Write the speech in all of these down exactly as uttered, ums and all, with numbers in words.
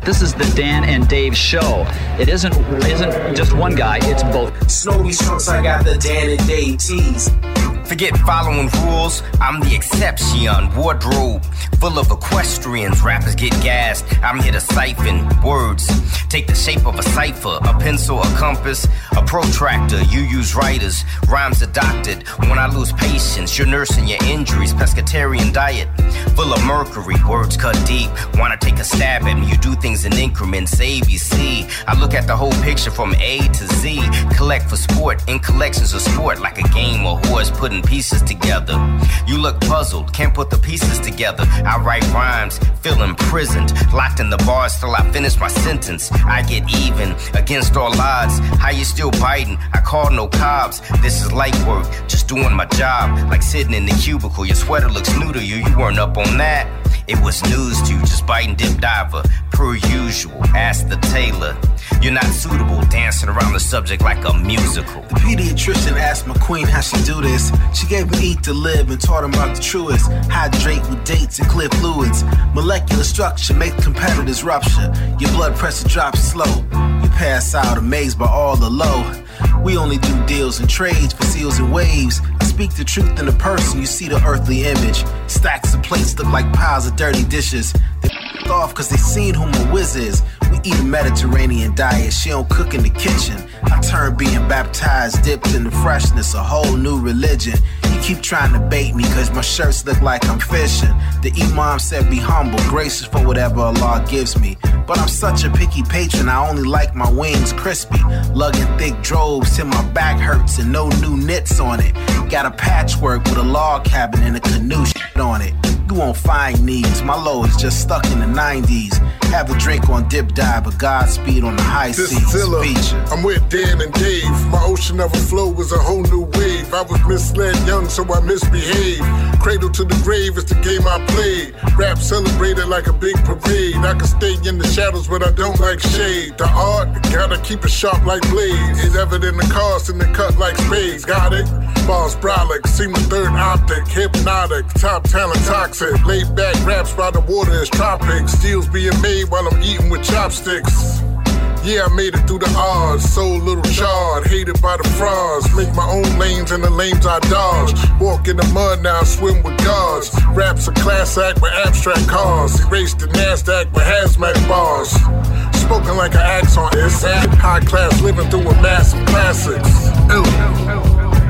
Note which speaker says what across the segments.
Speaker 1: This is the Dan and Dave show. It isn't isn't just one guy, it's both.
Speaker 2: Snowy trunks, I got the Dan and Dave tees.
Speaker 3: Forget following rules, I'm the exception. Wardrobe full of equestrians. Rappers get gassed, I'm here to siphon words. Take the shape of a cipher, a pencil, a compass, a protractor. You use writers, rhymes adopted. When I lose patience, you're nursing your injuries. Pescatarian diet, full of mercury. Words cut deep, wanna take a stab at me. You do things in increments, A, B, C. I look at the whole picture from A to Z. Collect for sport, in collections of sport. Like a game of horse putting pieces together. You look puzzled, can't put the pieces together. I write rhymes, feel imprisoned, locked in the bars till I finish my sentence. I get even, against all odds. How you still biting? I call no cops. This is light work, just doing my job. Like sitting in the cubicle, your sweater looks new to you. You weren't up on that. It was news to you, just biting dip diver. Per usual, ask the tailor. You're not suitable, dancing around the subject like a musical.
Speaker 4: The pediatrician asked my queen how she do this. She gave me eat to live and taught him about the truest. Hydrate with dates and clear fluids. Molecular structure make competitors rupture. Your blood pressure drops slow. You pass out amazed by all the low. We only do deals and trades for seals and waves. Speak the truth in a person, you see the earthly image. Stacks of plates look like piles of dirty dishes. They f***ed off cause they seen who my whiz is. We eat a Mediterranean diet, she don't cook in the kitchen. I turn being baptized, dipped in the freshness, a whole new religion. You keep trying to bait me cause my shirts look like I'm fishing. The Imam said be humble, gracious for whatever Allah gives me. But I'm such a picky patron, I only like my wings crispy. Lugging thick droves till my back hurts and no new knits on it. Got a patchwork with a log cabin and a canoe shit on it. You won't find these, my low is just stuck in the nineties. Have a drink on dip dive, but Godspeed on the high seas. Feature.
Speaker 5: I'm with Dan and Dave. My ocean of a flow was a whole new wave. I was misled young, so I misbehaved. Cradle to the grave is the game I played. Rap celebrated like a big parade. I can stay in the shadows, but I don't like shade. The art, gotta keep it sharp like blades. It's evident the cost and the cut like spades. Got it? Bars brolic, see my third optic. Hypnotic, top talent toxic. Laid back raps by the water is tropics. Steals being made while I'm eating with chopsticks. Yeah, I made it through the odds. So little charred, hated by the frauds. Make my own lanes and the lanes I dodge. Walk in the mud now, swim with gods. Rap's a class act with abstract cars. Erase the NASDAQ with hazmat bars. Spoken like an axe on this. High class living through a massive classics. Ew.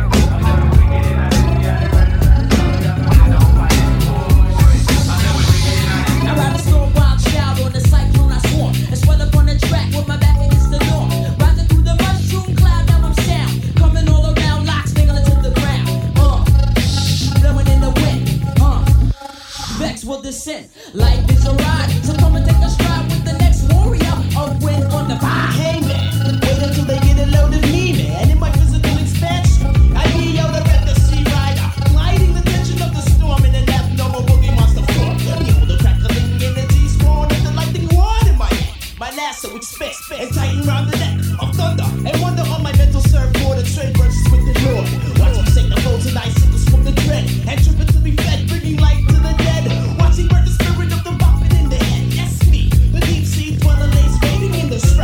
Speaker 6: Will descend. Life is a ride, so come and take a stride with the next warrior. Of wind on the fire. Hey man, wait until they get a load of me, man. In my physical expansion, I be out there at the sea rider, gliding the tension of the storm in an abnormal boogie monster form. Behold the crackling energy spawn and the lightning rod in my hand. My lasso which spits and tighten round the neck of thunder and wonder on my mental surfboard. The trade versus with the Lord. Watch me sing the flows and icicles from the dread and trip it to be fed, bringing life to the dead. Watching birth the spirit of the bopping in the head. Yes, me, the deep sea dweller lays waiting in the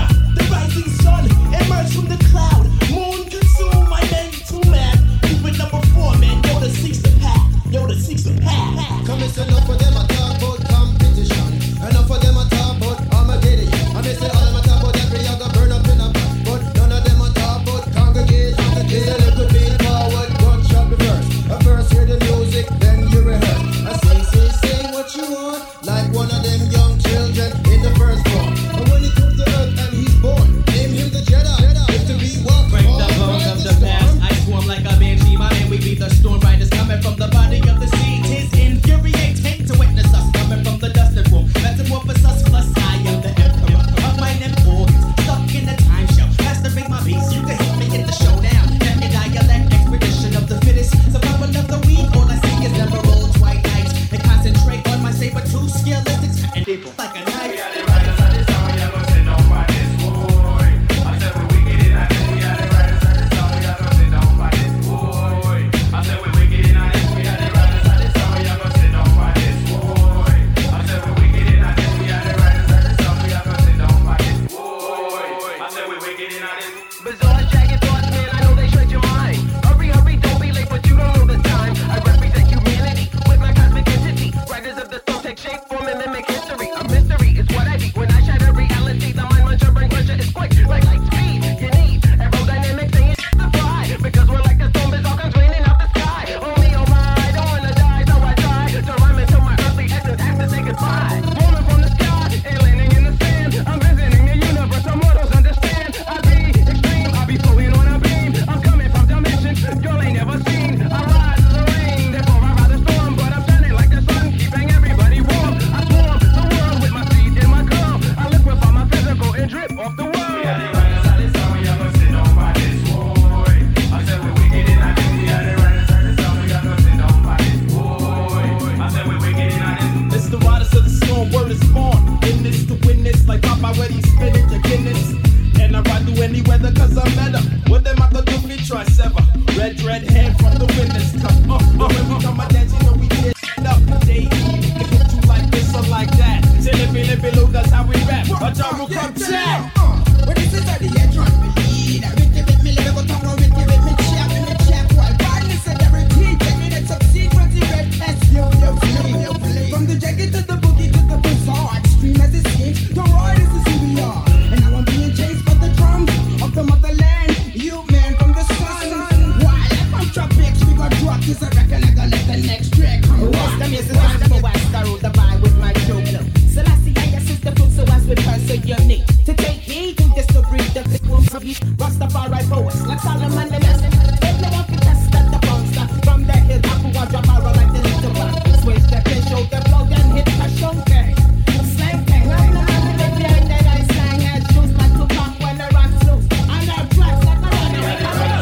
Speaker 6: will come down. But this is how the edge run me lead. With you with me, let me go talk with you with me, check with me, check. While badness and every repeat, take me that subsequent red S, yo, yo, yo, from the jacket to the boogie to the bizarre, extreme as it seems, the roar is the C B R. And now I'm being chased by the drums of the motherland. You man from the sun. While if I'm tropics, we got drop this, I reckon I gotta let the next track come. Rest the music, I'm the west, I roll the vibe with my joke. So I see I assist the food, so as we pass so unique. To take heed to this to breathe the click will be Rastafari poets, like Solomon the lesson. If no one can test that the monster from the hill, I will drop a roll like the little rock. Switch the pitch, show the plug and hit the show gang. Slang gang, I'm the man with the beard that I sang. Had shoes like to pop when the rock's loose. And our tracks like a runaway.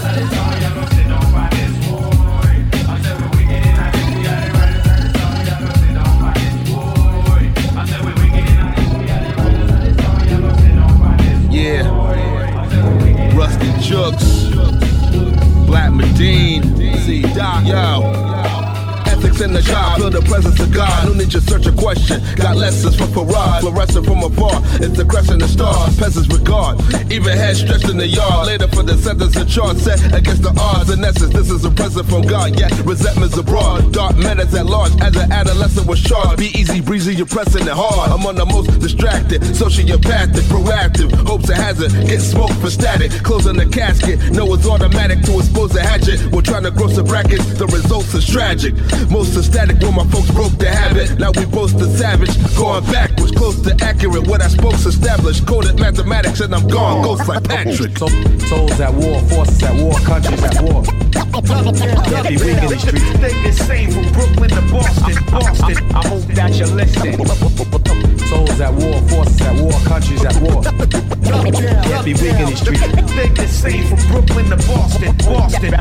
Speaker 7: Yeah, Rusty Jooks, Black Medine, C Doc, yo. Ethics in the job, feel the presence of God. No need to search a question. Got lessons from Farad, fluorescent from afar. It's the crescent of stars, peasants regard. Even head stretched in the yard. Later for the sentence and chart set against the odds. In essence, this is a present from God. Yet resentment's abroad. Dark menace at large as an adolescent was charged. Be easy, breezy, you're pressing it hard. I'm on the most distracted, sociopathic, proactive. Hopes and hazard, get smoked for static. Closing the casket, no it's automatic to expose the hatchet. We're trying to gross the brackets, the results is tragic. Most ecstatic when my folks broke the habit. Now we boast the savage, going backwards, close to accurate. What I spoke's established, coded mathematics, and I'm gone. Ghost like Patrick.
Speaker 8: Souls at war, forces at war, countries at war. Can't be weak in the streets.
Speaker 9: They the same from Brooklyn to Boston. Boston. I hope that you're listening.
Speaker 8: Souls at war, forces at war, countries at war. Can't be weak in the streets.
Speaker 9: They the same from Brooklyn to Boston. Boston.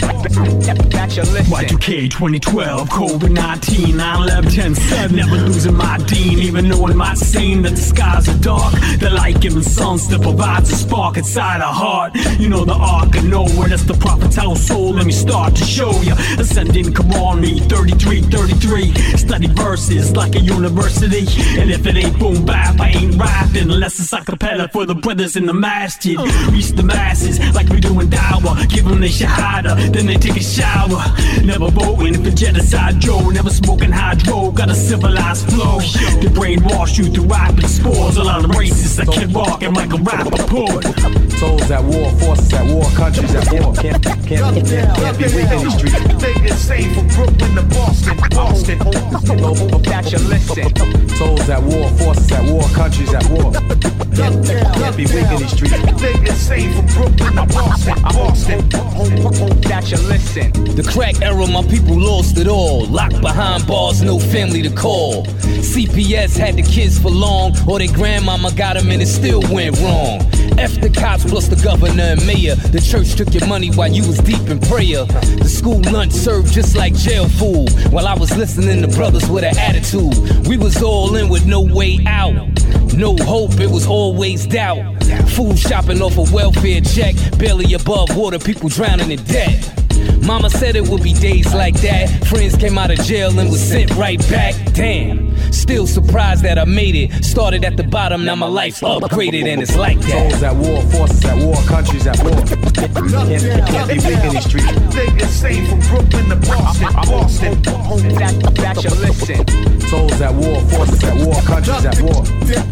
Speaker 6: That you're listening.
Speaker 10: Y two K twenty twelve, COVID nineteen, nine eleven, ten seven. Never losing my dean, even knowing my scene that the skies are dark. The light giving sun still provides a spark inside our heart. You know the arc of nowhere, that's the prophet's household. Let me start to show ya. Ascending, come on me, thirty-three thirty-three. Study verses like a university. And if it ain't boom bap, I ain't rapping unless it's a cappella for the brothers in the masjid. Reach the masses like we do in Dawa. Give them their shahada, then they take a shower. Never voting for genocide, Joe. Never smoking hydro, got a civilized flow. They brainwash you through rapping spores. A lot of racists that keep walking like a rapper poet.
Speaker 8: Souls at war, forces at war, countries at war. Can't, can't, can't, can't be weak in the streets.
Speaker 9: They the same from Brooklyn to Boston. Boston.
Speaker 6: Hope that you're listening.
Speaker 8: Souls at war, forces at war, countries at war. Can't, can't be weak in the streets.
Speaker 9: They the same from Brooklyn to Boston. Boston.
Speaker 6: Hope that you're listening.
Speaker 3: The crack era, my people lost it all. Locked behind bars, no family to call. C P S had the kids for long, or their grandmama got them and it still went wrong. F the cops plus the governor and mayor. The church took your money while you was deep in prayer. The school lunch served just like jail food. While I was listening to brothers with an attitude. We was all in with no way out. No hope, it was always doubt. Food shopping off a welfare check. Barely above water, people drowning in debt. Mama said it would be days like that. Friends came out of jail and was sent right back. Damn, still surprised that I made it. Started at the bottom, now my life's upgraded and it's like that.
Speaker 8: Souls at war, forces at war, countries at war. Can't, can't be weak in the streets.
Speaker 9: They the same from Brooklyn to Boston. Boston.
Speaker 6: That, that you're listening.
Speaker 8: Souls at war, forces at war, countries at war.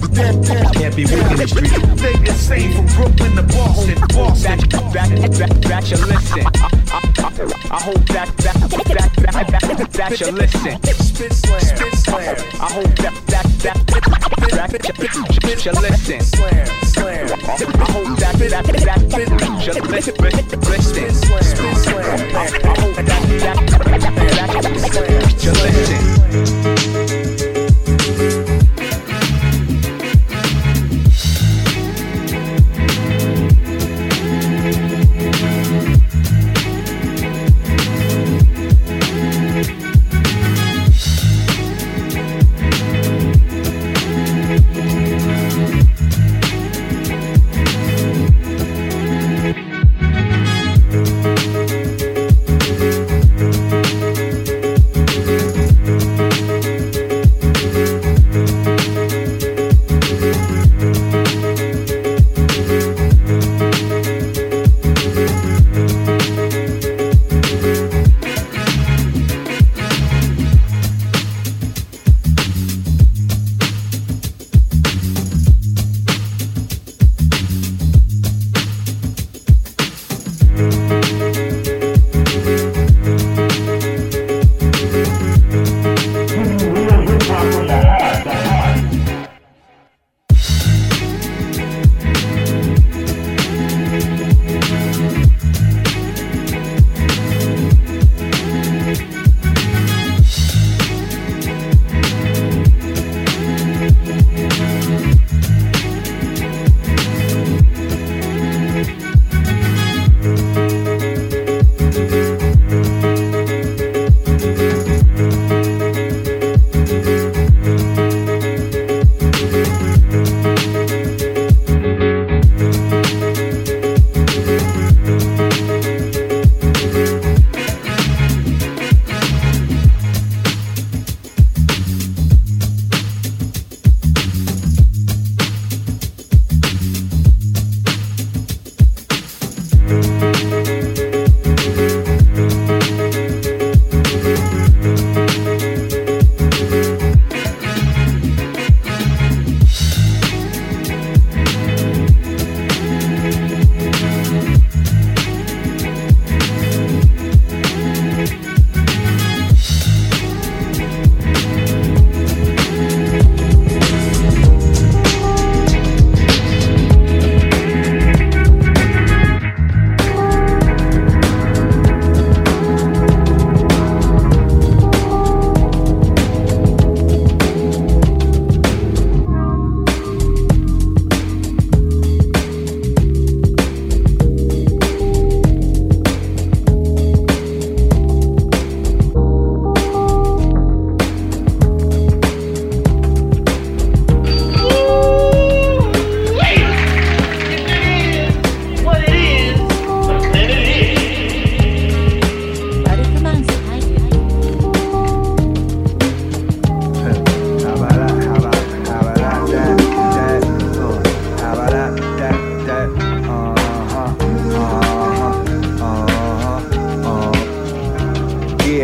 Speaker 8: Can't be weak in the streets.
Speaker 9: They the same from Brooklyn to Boston. Boston.
Speaker 6: That, that, that, that you're listening. I hope that that that that that, that you're listening.
Speaker 2: Spit slam, spit slam.
Speaker 6: I hope that that that that that you're listening.
Speaker 2: Slam, slam.
Speaker 6: I hope that that that that you're listening.
Speaker 2: Spit slam.
Speaker 6: I hope that that that that you're listening.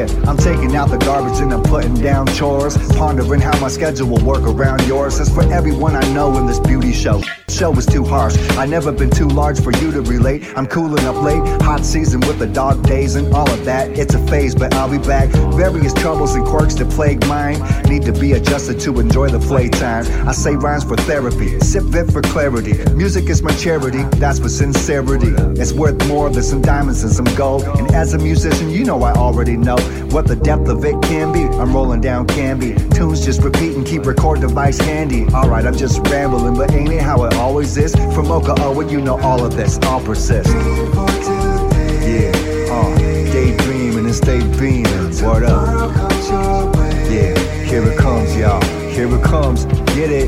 Speaker 11: Yeah, I'm taking out the garbage and I'm putting down chores, pondering how my schedule will work around yours. As for everyone I know in this beauty show, show is too harsh. I never been too large for you to relate. I'm cooling up late, hot season with the dog days and all of that. It's a phase, but I'll be back. Various troubles and quirks that plague mine need to be adjusted to enjoy the playtime. I say rhymes for therapy, sip it for clarity. Music is my charity, that's for sincerity. It's worth more than some diamonds and some gold. And as a musician, you know I already know what the depth of it can be. I'm rolling down Canby, tunes just repeat and keep record device handy. Alright, I'm just rambling, but ain't it how it always is? From Oka Owen, you know all of this, I'll persist. Yeah, uh, daydreaming and stay beaming. Word up. Yeah, here it comes, y'all. Here it comes, get it.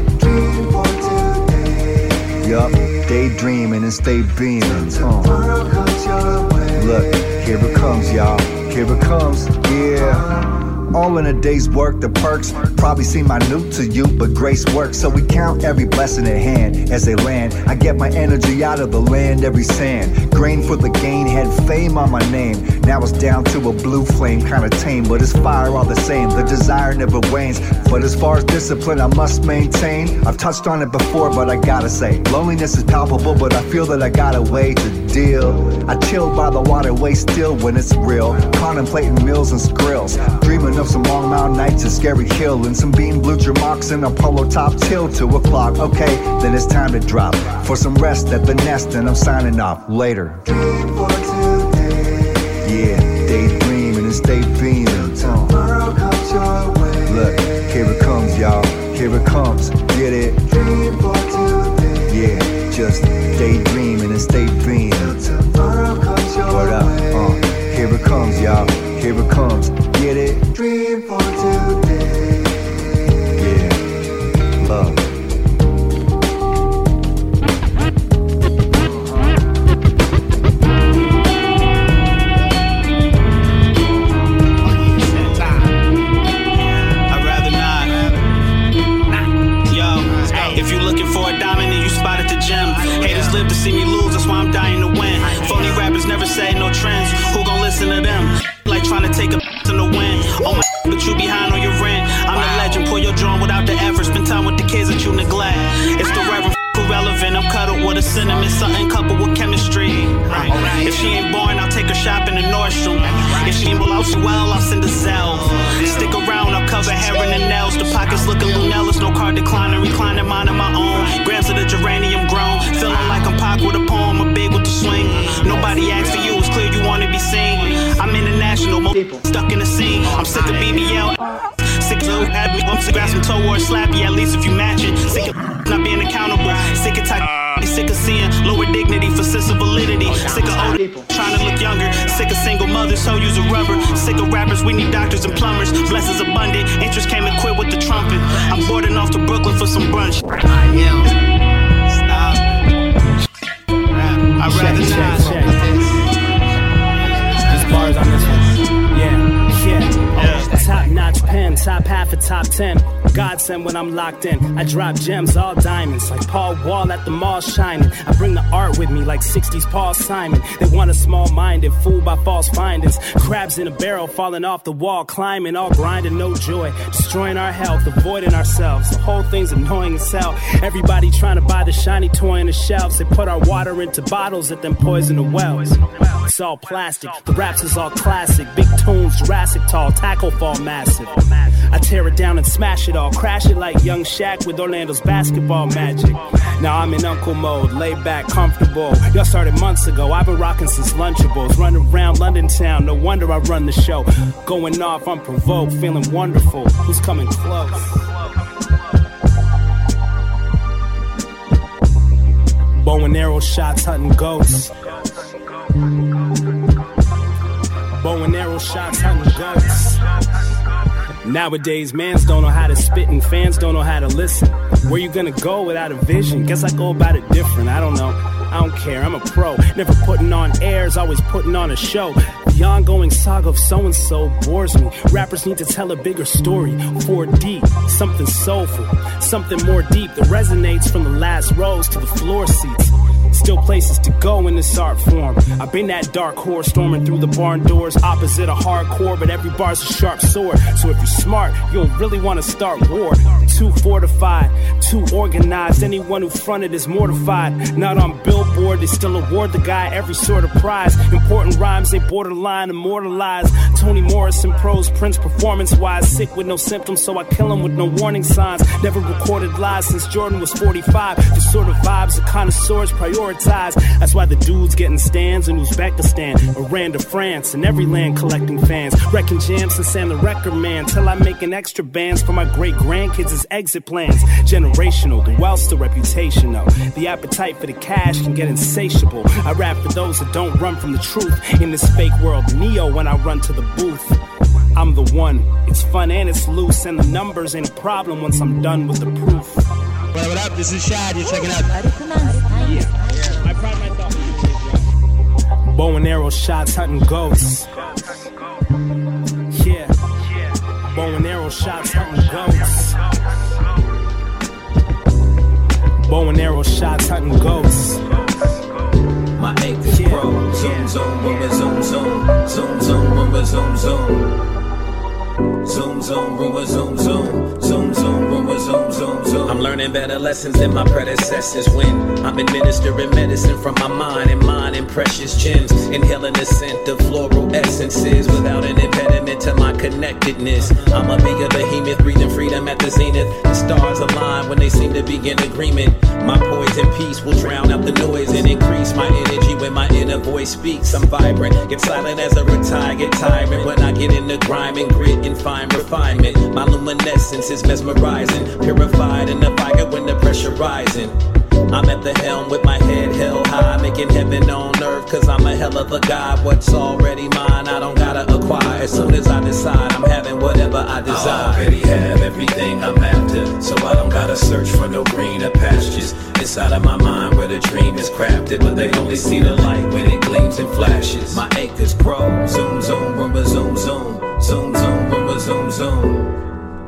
Speaker 11: Yup, daydreaming and stay beaming. Uh. Look, here it comes, y'all. Here it comes, yeah. All in a day's work, the perks probably seem minute to you, but grace works, so we count every blessing at hand as they land. I get my energy out of the land, every sand. Grain for the gain, had fame on my name. Now it's down to a blue flame, kinda tame, but it's fire all the same. The desire never wanes, but as far as discipline I must maintain. I've touched on it before, but I gotta say, loneliness is palpable, but I feel that I got a way to deal. I chill by the waterway still when it's real, contemplating meals and skrills, dreaming of some long mountain nights at Scary Hill and some bean blue mocks in a polo top till two o'clock. Okay, then it's time to drop for some rest at the nest, and I'm signing off later. Yeah, daydreaming and stay beaming. Uh. Look, here it comes, y'all. Here it comes, get it? Yeah, just daydreaming and stay beaming. Word up, uh. Here it comes, y'all. Here it comes, get it? Dream for today. Yeah, love.
Speaker 12: Live to see me lose, that's why I'm dying to win. Phony rappers never say no trends. Who gon' listen to them? Like trying to take a in the wind. Oh my, but you behind on your rent. I'm the legend, pull your drum without the effort. Spend time with the kids that you neglect. It's the reverend irrelevant. I'm cuddled with a cinnamon, something coupled with chemistry. Right. If she ain't born, I'll take her shopping in Nordstrom. If she ain't below she well, I'll send a Zelle. Stick around, I'll cover hair and nails. The pockets looking Lunellas, no car declining, reclining, mine of my own. Grams of the geranium grown, feeling like I'm Pac with a poem, a big with the swing. Nobody asked for you, it's clear you wanna be seen. I'm international, most stuck in the scene. I'm sick of B B L. Sick of happy, I'm sick of grab some toe or slappy, at least if you match it. Sick of not being accountable, sick of type. Sick of seeing lower dignity for sense of validity. Sick of old people trying to look younger. Sick of single mothers, so use a rubber. Sick of rappers, we need doctors and plumbers. Blessings abundant, interest came equipped with the trumpet. I'm boarding off to Brooklyn for some brunch. I am. Stop. I'd rather check, not. Check, check.
Speaker 10: These bars on this one. Yeah, yeah. yeah. Top notch pen, top half of top ten. Godsend when I'm locked in. I drop gems, all diamonds, like Paul Wall at the mall shining. I bring the art with me like sixties Paul Simon. They want a small-minded, fooled by false findings. Crabs in a barrel falling off the wall, climbing, all grinding, no joy. Destroying our health, avoiding ourselves. The whole thing's annoying as hell. Everybody trying to buy the shiny toy on the shelves. They put our water into bottles that then poison the wells. It's all plastic, the raps is all classic. Big tunes, Jurassic tall, tackle fall massive. I tear it down and smash it all. Crash it like young Shaq with Orlando's basketball magic. Now I'm in uncle mode, laid back, comfortable. Y'all started months ago, I've been rocking since Lunchables. Running around London town, no wonder I run the show. Going off unprovoked, feeling wonderful. Who's coming close? Bow and arrow shots hunting ghosts. Bow and arrow shots hunting ghosts. Nowadays, mans don't know how to spit and fans don't know how to listen. Where you gonna go without a vision? Guess I go about it different, I don't know. I don't care, I'm a pro. Never putting on airs, always putting on a show. The ongoing saga of so-and-so bores me. Rappers need to tell a bigger story. four D, something soulful, something more deep that resonates from the last rows to the floor seats. Still places to go in this art form. I've been that dark horse storming through the barn doors, opposite of hardcore, but every bar's a sharp sword. So if you're smart, you don't really want to start war. Too fortified, too organized. Anyone who fronted is mortified. Not on Billboard, they still award the guy every sort of prize. Important rhymes, they borderline immortalized. Toni Morrison prose, Prince performance-wise. Sick with no symptoms, so I kill him with no warning signs. Never recorded lies since Jordan was forty-five. The sort of vibes the connoisseurs prioritize. That's why the dudes getting stands in Uzbekistan, Iran to France, and every land collecting fans. Wrecking jams and Sam the Record Man, till I'm making extra bands for my great grandkids as exit plans. Generational, the wealth's the reputation though. The appetite for the cash can get insatiable. I rap for those that don't run from the truth. In this fake world, Neo when I run to the booth. I'm the one, it's fun and it's loose, and the numbers ain't a problem once I'm done with the proof.
Speaker 13: What up, what up? This is Shad, you're checking out.
Speaker 10: Yeah. I pride my thought. Bow and arrow shots, hunting goats. Yeah. Bow and arrow shots, hunting goats. Bow and arrow shots, hunting goats.
Speaker 14: My acres yeah. grow. Zoom, zoom, rumor, zoom, zoom. Zoom, zoom, rumor, zoom, zoom. Zoom, zoom, rumor, zoom, zoom. Zoom, zoom, rumor, zoom, zoom, zoom.
Speaker 15: I'm learning better lessons than my predecessors when I'm administering medicine from my mind and mind in precious gems. Inhaling the scent of floral essences without an impediment to my connectedness. I'm a bigger behemoth, breathing freedom at the zenith. The stars align when they seem to be in agreement. My poise and peace will drown out the noise and increase my energy when my inner voice speaks. I'm vibrant, get silent as a retire, get tyrant when I get in the grime and grit and fine refinement. My luminescence is mesmerizing, purified in the fire when the pressure rising. I'm at the helm with my head held high, making heaven on earth, cause I'm a hell of a guy. What's already mine, I don't gotta acquire. As soon as I decide, I'm having whatever I desire.
Speaker 14: I already have everything I'm after, so I don't gotta search for no greener pastures. Inside of my mind where the dream is crafted, but they only see the light when it gleams and flashes. My acres grow. Zoom, zoom, rumor, zoom, zoom. Zoom, zoom, rumor, zoom, zoom.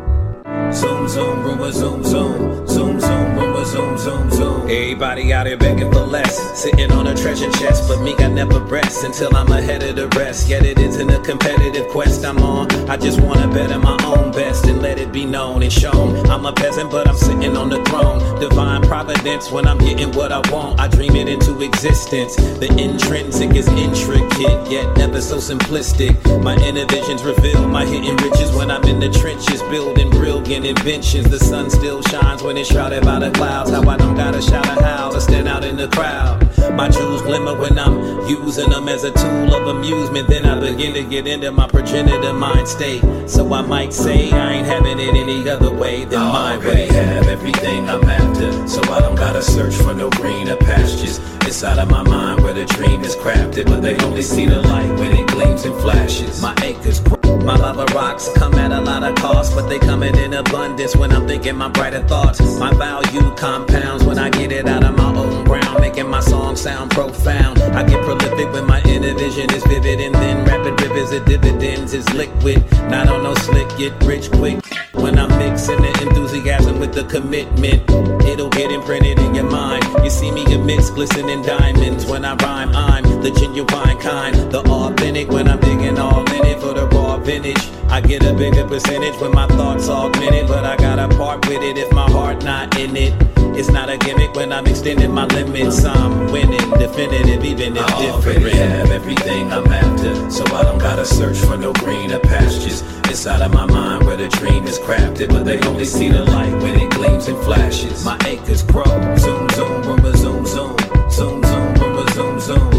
Speaker 14: Zoom, zoom, rumor, zoom, zoom. Zoom, zoom, rumor, zoom, zoom, zoom.
Speaker 15: Everybody out here begging for less, sitting on a treasure chest, but me I never rest until I'm ahead of the rest. Yet it isn't a competitive quest I'm on. I just wanna better my own best and let it be known and shown. I'm a peasant, but I'm sitting on the throne. Divine providence when I'm getting what I want. I dream it into existence. The intrinsic is intricate, yet never so simplistic. My inner visions reveal my hidden riches when I'm in the trenches, building brilliant inventions. The sun still shines when it's shrouded by the clouds. How I don't gotta shout a howl to stand out in the crowd. My jewels glimmer when I'm using them as a tool of amusement. Then I begin to get into my progenitor mind state. So I might say I ain't having it any other way than mine.
Speaker 14: I already have everything I'm after, so I don't gotta search for no greener pastures. Inside of my mind where the dream is crafted, but they only see the light when it gleams and flashes.
Speaker 15: My acres grow. My lava rocks come at a lot of cost, but they coming in abundance when I'm thinking my brighter thoughts. My value compounds when I get it out of my own ground, making my songs sound profound. I get prolific when my inner vision is vivid, and then rapid rivers of dividends is liquid. Not on no slick, get rich quick. When I'm mixing the enthusiasm with the commitment, it'll get imprinted in your mind. You see me amidst glistening diamonds. When I rhyme, I'm the genuine kind, the authentic. When I'm digging all in it for the raw vintage, I get a bigger percentage when my thoughts augmented. But I gotta part with it if my heart not in it. It's not a gimmick when I'm extending my limits. I'm winning, definitive, even if
Speaker 14: I
Speaker 15: different.
Speaker 14: already have everything I'm after, so I don't gotta search for no greener pastures. Inside of my mind where the dream is crafted, but they only see the light when it gleams and flashes. My acres grow. Zoom, zoom, rumor, zoom, zoom. Zoom, zoom, rumor, zoom, zoom.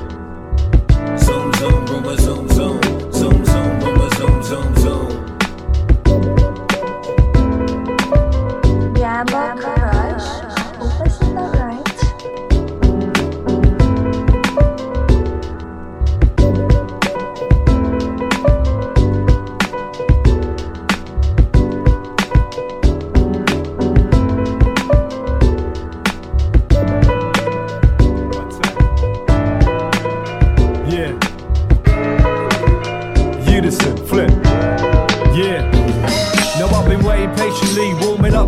Speaker 14: Zoom, zoom, rumor, zoom, zoom. Zoom, zoom, rumor, zoom, zoom, zoom.
Speaker 16: Gamma Garage. Open the right.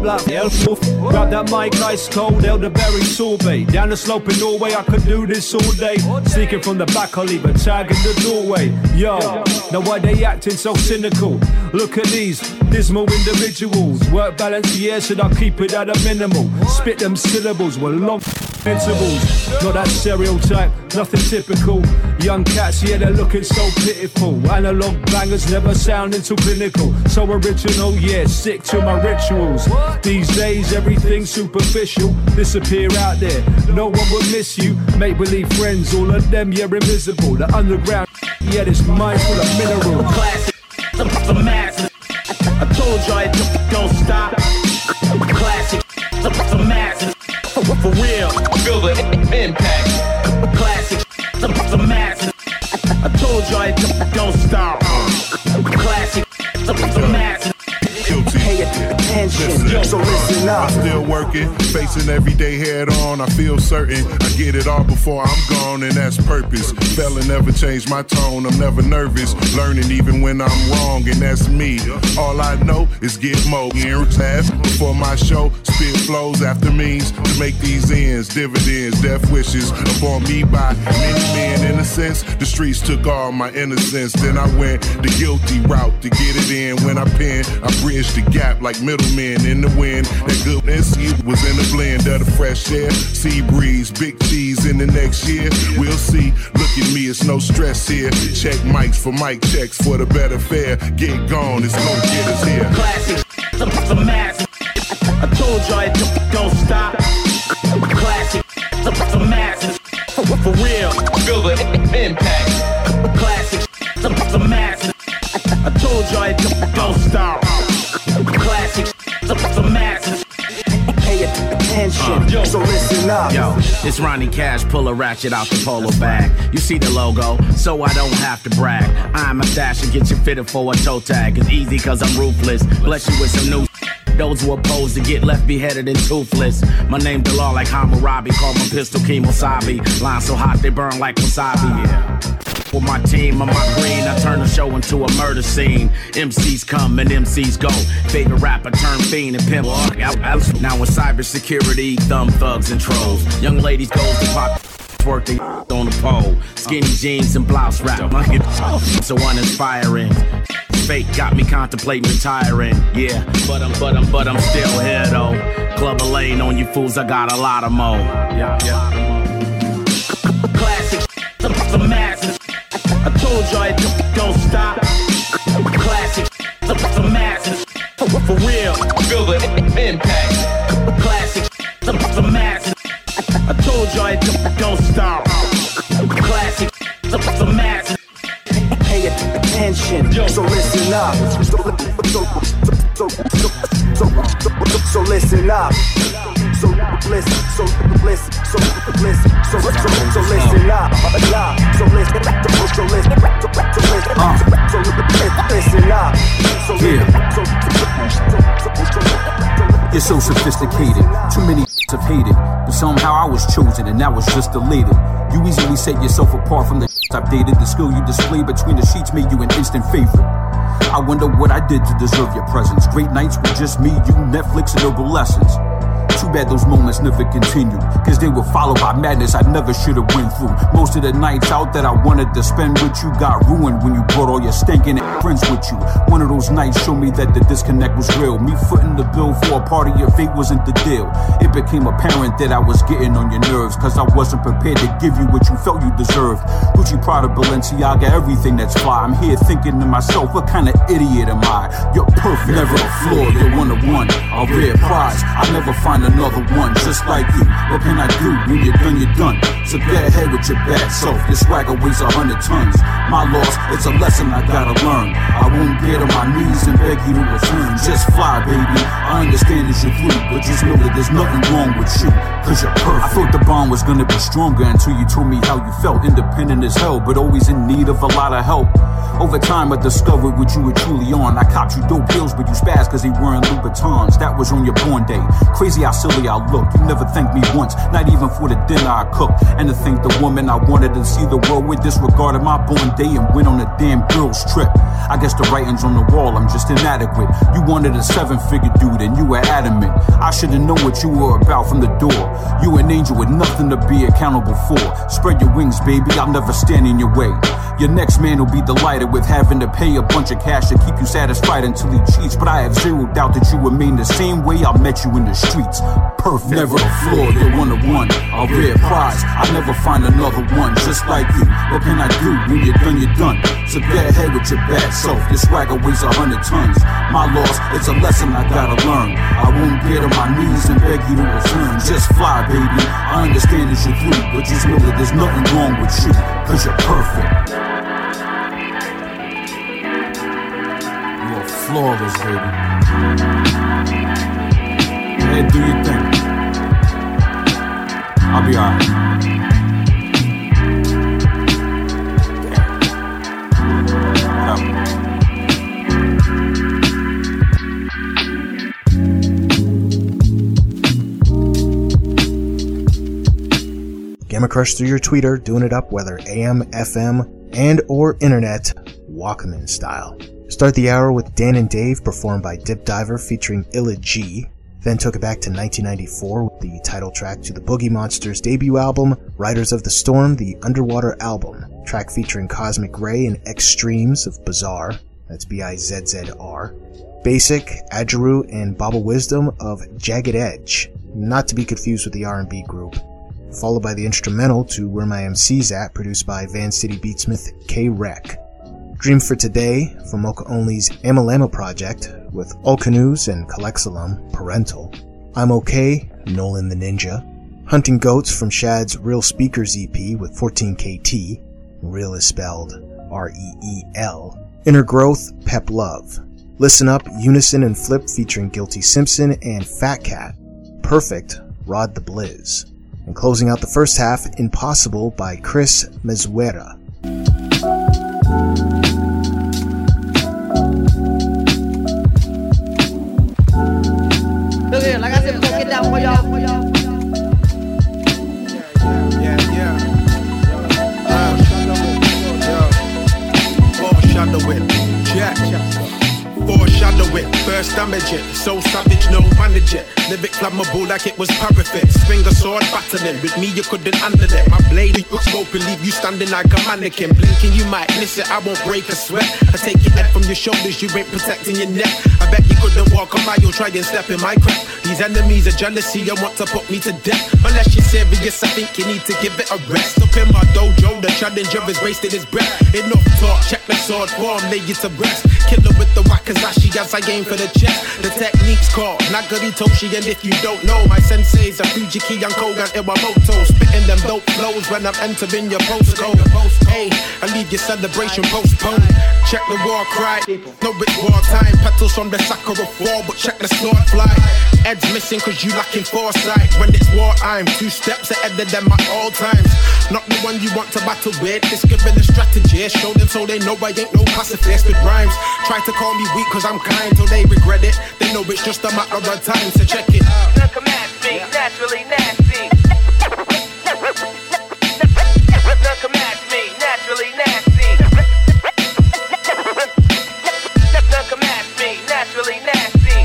Speaker 8: black elf. Grab that mic, ice cold, elderberry sorbet. Down the slope in Norway, I could do this all day. Sneaking from the back, I'll leave a tag in the doorway. Yo, now why they acting so cynical? Look at these dismal individuals. Work balance, yeah, should I keep it at a minimal? Spit them syllables with long intervals. Not that stereotype, nothing typical. Young cats, yeah, they're looking so pitiful. Analog bangers never sounding too clinical. So original, yeah, stick to my rituals. These days, everything's superficial. Disappear out there, no one will miss you. Make believe friends, all of them, yeah, invisible. The underground, yeah, this mind full of minerals.
Speaker 12: Classic, for masses. I told y'all it don't stop. Classic, for masses. For real, feel the impact. Classic, for masses. I told y'all it don't stop. Classic, for masses.
Speaker 17: Pay attention, so listen up.
Speaker 5: I'm still working, facing every day head on. I feel certain I get it all before I'm gone, and that's purpose. Fella never changed my tone, I'm never nervous. Learning even when I'm wrong, and that's me. All I know is get more half before my show. Spit flows after means to make these ends, dividends, death wishes upon me by many men. In a sense, the streets took all my innocence. Then I went the guilty route to get it in. When I pen, I bridged the gap like middlemen in the wind. That goodness was in the blend of the fresh air. Sea breeze, big cheese in the next year. We'll see. Look at me, it's no stress here. Check mics for mic checks for the better fare. Get gone, it's gonna get us here.
Speaker 12: Classic, for masses. I told y'all it don't stop. Classic, for masses. For real, feel the impact. Classic, for masses. I told y'all it don't stop. Classic, for masses.
Speaker 17: Pay attention, so listen up.
Speaker 3: Yo, it's Ronnie Cash, pull a ratchet out the polo bag. You see the logo, so I don't have to brag. I'm a stash and get you fitted for a toe tag. It's easy cause I'm ruthless. Bless you with some new those who oppose to get left beheaded and toothless. My name Delal like Hammurabi, call my pistol Kemosabe. Lines so hot they burn like wasabi. Yeah. For my team, I'm my green, I turn the show into a murder scene. M Cs come and M Cs go. Favorite rapper turn fiend and pimp. Now with cybersecurity, thumb thugs and trolls. Young ladies go to pop. Work they on the pole. Skinny jeans and blouse wrap. So uninspiring. Fate got me contemplating retiring. Yeah, but I'm, but I'm, but I'm still here though. Club a lane on you fools, I got a lot of mo. Yeah, yeah.
Speaker 12: Classic, for masses. I told y'all it don't stop. Classic, for masses. For real, feel the impact. Classic, for masses. I told y'all it don't stop. Classic, for masses.
Speaker 17: Pay attention, so listen up. So, so, so, so, so, so listen up. So listen, so listen, so listen, so so so listen up. So listen, so listen, so listen, so listen up. So
Speaker 18: yeah. You're so sophisticated. Too many have hated, but somehow I was chosen and that was just elated. You easily set yourself apart from the I've dated. The skill you display between the sheets made you an instant favorite. I wonder what I did to deserve your presence. Great nights with just me, you, Netflix, and herbal lessons. Too bad those moments never continued, cause they were followed by madness I never should've went through. Most of the nights out that I wanted to spend with you got ruined when you brought all your stinking friends with you. One of those nights showed me that the disconnect was real. Me footing the bill for a part of your fate wasn't the deal. It became apparent that I was getting on your nerves, cause I wasn't prepared to give you what you felt you deserved. Gucci, Prada, Balenciaga, everything that's fly. I'm here thinking to myself, what kind of idiot am I? You're perfect, never a flaw, you're one of one, a rare prize. I never find another one just like you. What can I do? When you're done, you're done. So go ahead with your bad self. Your swagger weighs a hundred tons. My loss, it's a lesson I gotta learn. I won't get on my knees and beg you to return. Just fly, baby. I understand it's your flu, but just know that there's nothing wrong with you, cause you're perfect. I thought the bond was gonna be stronger until you told me how you felt. Independent as hell, but always in need of a lot of help. Over time I discovered what you were truly on. I copped you dope pills, but you spazzed cause they weren't Louboutins. That was on your born day. Crazy how silly I looked. You never thanked me once, not even for the dinner I cooked. And to think the woman I wanted to see the world with disregarded my born day and went on a damn girl's trip. I guess the writing's on the wall, I'm just inadequate. You wanted a seven-figure dude and you were adamant. I should've known what you were about from the door. You an angel with nothing to be accountable for. Spread your wings, baby, I'll never stand in your way. Your next man will be delighted with having to pay a bunch of cash to keep you satisfied until he cheats. But I have zero doubt that you remain the same way I met you in the streets. Perfect. Never a flaw, you're one of one. A rare prize, I'll never find another one just like you. What can I do? When you're done, you're done. So get ahead with your bad self. Your swagger weighs a hundred tons. My loss, it's a lesson I gotta learn. I won't get on my knees and beg you to return. Just fly, baby. I understand that you're through, but just know that there's nothing wrong with you, cause you're perfect. You're flawless, baby. Hey, do your thing. I'll be alright.
Speaker 19: Gamma Crush through your tweeter, doing it up whether A M, F M, and or internet, Walkman style. Start the hour with Dan and Dave, performed by Dip Diver featuring Illa G. Then took it back to nineteen ninety-four with the title track to the Boogie Monsters debut album, Riders of the Storm, the Underwater album. Track featuring Cosmic Ray and Extremes of Bizarre, that's B I Z Z R. Basic, Adjaru, and Baba Wisdom of Jagged Edge, not to be confused with the R and B group. Followed by the instrumental to Where My M C's At, produced by Van City Beatsmith K-Rec. Dream for Today from Mocha Only's Amalama project with All Canoes and Colexalum Parental. I'm Okay, Nolan the Ninja. Hunting Goats from Shad's Real Speakers E P with fourteen K T. Real is spelled R E E L. Inner Growth, Pep Love. Listen Up, Unison and Flip featuring Guilty Simpson and Fat Cat. Perfect, Rod the Blizz. And closing out the first half, Impossible by Chris Mezuera.
Speaker 6: Look here, like I said, break it down for y'all, for y'all.
Speaker 20: Yeah, yeah. Uh, Foreshadow it, Jack. Foreshadow it, first damage it. So savage, no manage it. Lyric flammable like it was paraffin. Swing a sword battling. With me you couldn't handle it. My blade looks open, leave you standing like a mannequin. Blinking you might miss it, I won't break a sweat. I take your head from your shoulders, you ain't protecting your neck. I bet you couldn't walk a mile, try and step in my crap. These enemies are jealousy and want to put me to death. Unless you're serious, I think you need to give it a rest. Up in my dojo, the challenger is wasted his breath. Enough talk, check the sword form, lay you to rest. Killer with the Wakazashi as I aim for the chest. The technique's called Nagaritoshi, and if you don't know, my sensei's a Fujiki and Kogan Iwamoto. Spitting them dope flows when I'm entering your postcode. Hey, I leave your celebration postponed. Check the war cry, no it's war time. Petals from the Sakura fall, but check the sword fly. Ed's missing cause you lacking foresight. When it's war, I'm two steps ahead of them at all times. Not the one you want to battle with. This guerrilla strategy, show them so they know I ain't no pacifist with rhymes. Try to call me weak cause I'm kind till they regret it. They know it's just a matter of time, so check it.
Speaker 6: Now come at me, naturally nasty. Now come at me, naturally nasty. Now come at me, naturally nasty.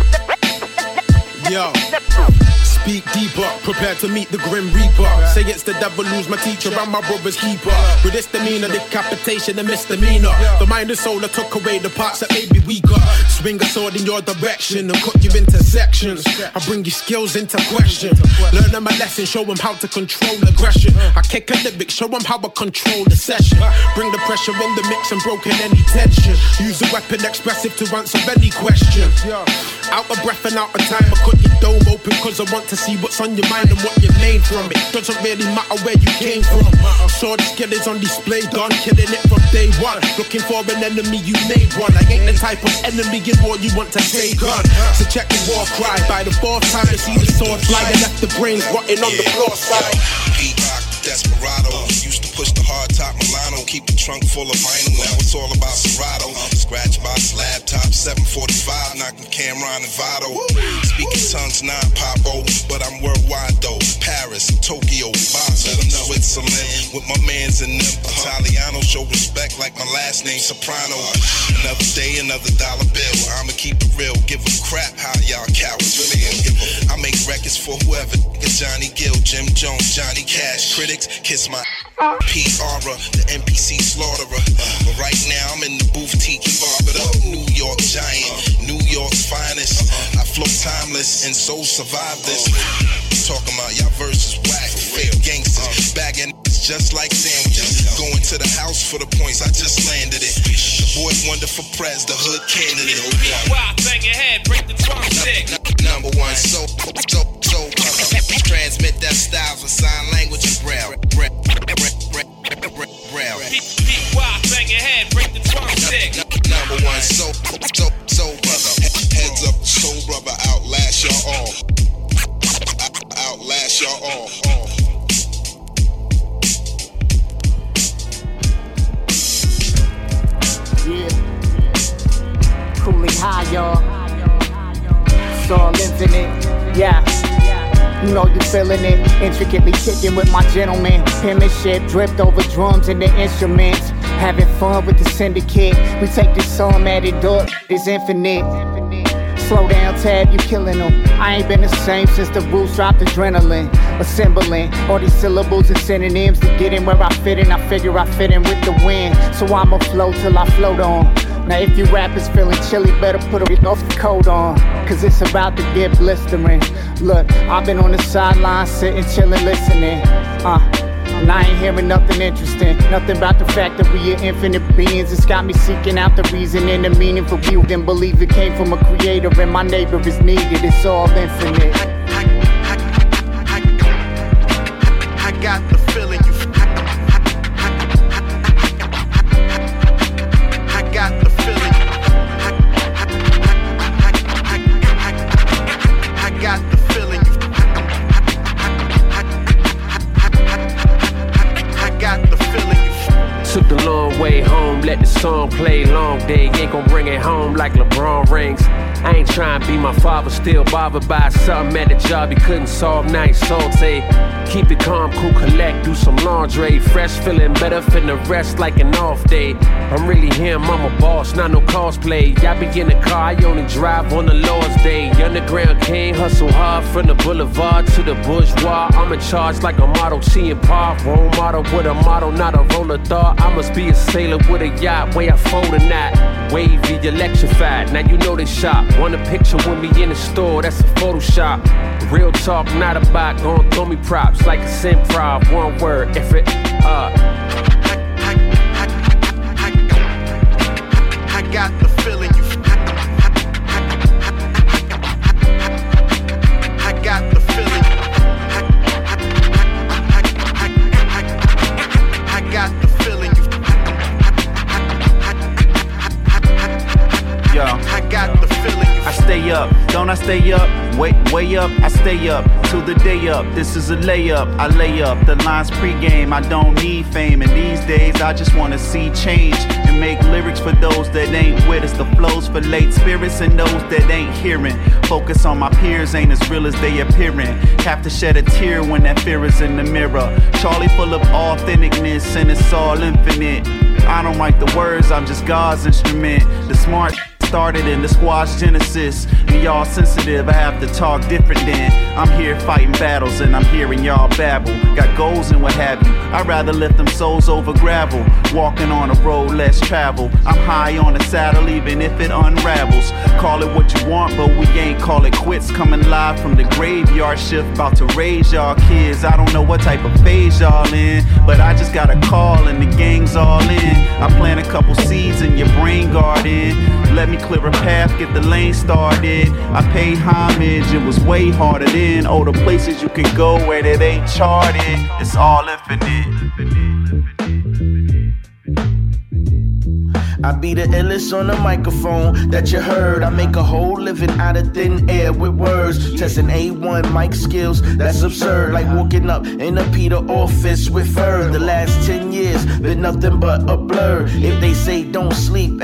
Speaker 20: Yo. Speak deeper, prepare to meet the grim reaper. Say it's the devil who's my teacher and my brother's keeper. With this demeanor, decapitation and misdemeanor. The mind and soul that took away the parts that made me weaker. Swing a sword in your direction and cut you into sections. I bring your skills into question. Learn them a lesson, show them how to control aggression. I kick a lyric, show them how I control the session. Bring the pressure in the mix and broken any tension. Use a weapon expressive to answer any question. Out of breath and out of time, I cut your dome open cause I want to see what's on your mind and what you made from it. Doesn't really matter where you came from. Saw the skill is on display, done killing it from day one. Looking for an enemy, you made one. I ain't the type of enemy in war you want to take on. So check the war cry. By the fourth time you see the sword fly and left the brains rotting on the floor side.
Speaker 21: Desperado, used to push the hard top Milano, keep the trunk full of vinyl. Now it's all about Serato. Scratch by slab top, seven forty-five, knocking Cameron and Vado. Speaking tongues, not popo, but I'm worldwide though. Paris. Paris, Tokyo, Basel, Switzerland. With my mans in them. Italiano show respect like my last name Soprano. Another day, another dollar bill. I'ma keep it real, give a crap how y'all cowards feel. I make records for whoever. Johnny Gill, Jim Jones, Johnny Cash. Critics kiss my P. Aura, the N P C slaughterer. But right now I'm in the booth, Tiki barbered up. New York giant, New York's finest. I flow timeless and so survive this. Talking about y'all versus whack, fake gangsters. Bagging just like sandwiches. Going to the house for the points, I just landed it. The boy wonder for prez, the hood candidate.
Speaker 1: Wow, bang your head, break the drum stick.
Speaker 21: Number one, so, so, so, transmit that styles with sign language and braille. Braille, braille, braille, braille.
Speaker 1: Wow, bang your head, break the drum stick.
Speaker 21: Number one, so, so, so, brother. Heads up, soul brother, outlast y'all all. Outlast y'all all.
Speaker 22: Yeah. Cooling high, y'all. It's all infinite. Yeah. You know you feeling it. Intricately kicking with my gentleman. Penmanship dripped over drums and the instruments. Having fun with the syndicate. We take this song, add it up. It's infinite. Slow down, Tab, you killing them. I ain't been the same since the roots dropped adrenaline. Assembling all these syllables and synonyms to get in where I fit in. I figure I fit in with the wind. So I'ma flow till I float on. Now if you rappers feeling chilly, better put a off the coat on. Cause it's about to get blistering. Look, I've been on the sidelines, sitting, chilling, listening. Uh, and I ain't hearing nothing interesting. Nothing about the fact that we are infinite beings. It's got me seeking out the reason and the meaning for you. Then believe it came from a creator and my neighbor is needed. It's all infinite.
Speaker 20: I got the feeling you. I got the feeling. I got the feeling. I got the feeling.
Speaker 23: Took the long way home, let the song play. Long day, ain't gon' bring it home like LeBron rings. I ain't trying to be my father, still bothered by something at the job he couldn't solve. Nice saute, keep it calm, cool, collect, do some laundry. Fresh, feeling better, finna rest like an off day. I'm really him, I'm a boss, not no cosplay. Y'all be in the car, I only drive on the Lord's day. Underground king, hustle hard from the boulevard to the bourgeois. I'm in charge like a Model T and Par. Role model with a model, not a roller thought. I must be a sailor with a yacht, way I fold a knot. Wavy, electrified, now you know this shop. Want a picture with me in the store, that's a Photoshop. Real talk, not a bot, gon' throw me props like a improv. One word, if it, uh.
Speaker 20: I got the feeling you. I got the feeling. I got the feeling you.
Speaker 24: Yo,
Speaker 20: I got the feeling you.
Speaker 24: I stay up, don't I stay up? Way, way up, I stay up till the day up. This is a layup, I lay up. The lines pregame, I don't need fame. And these days, I just wanna see change and make lyrics for those that ain't with us. The flows for late spirits and those that ain't hearing. Focus on my peers, ain't as real as they appearing. Have to shed a tear when that fear is in the mirror. Charlie full of authenticness and it's all infinite. I don't write the words, I'm just God's instrument. The smart started in the squash genesis, and y'all sensitive, I have to talk different then. I'm here fighting battles and I'm hearing y'all babble. Got goals and what have you, I'd rather lift them souls over gravel. Walking on a road less traveled, I'm high on the saddle even if it unravels. Call it what you want, but we ain't call it quits. Coming live from the graveyard shift, about to raise y'all kids. I don't know what type of phase y'all in, but I just got a call and the gang's all in. I plant a couple seeds in your brain garden. Let me clear a path, get the lane started. I paid homage, it was way harder than all the places you can go where it ain't charted. It's all infinite.
Speaker 25: I be the illest on the microphone that you heard. I make a whole living out of thin air with words. Testing A one mic skills, that's absurd. Like walking up in a Peter office with her. The last ten years been nothing but a blur. If they say don't sleep